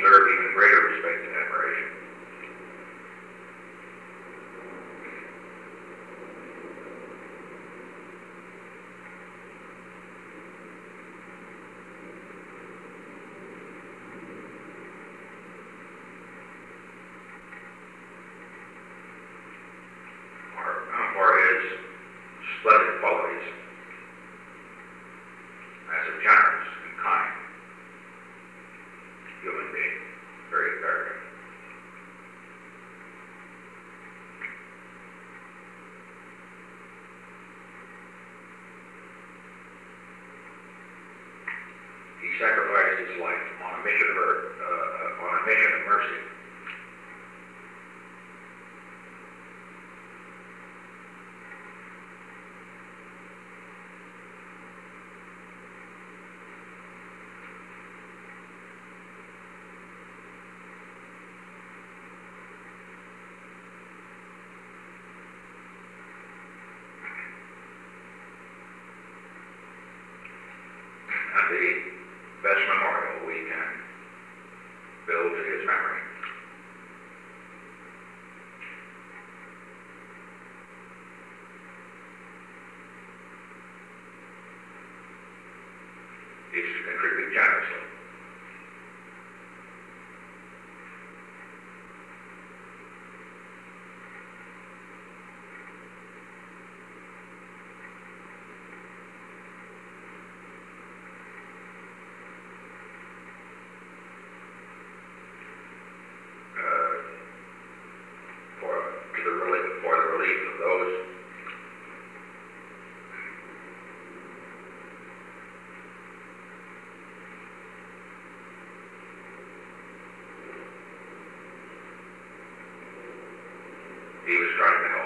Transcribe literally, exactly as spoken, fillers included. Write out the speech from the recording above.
deserved even greater respect and admiration. For his splendid qualities as a generous and kind human being, very character. He sacrificed his life on a mission of earth, uh, on a mission of mercy. And the best memorial we can build to his memory is to contribute generously. He was trying to help.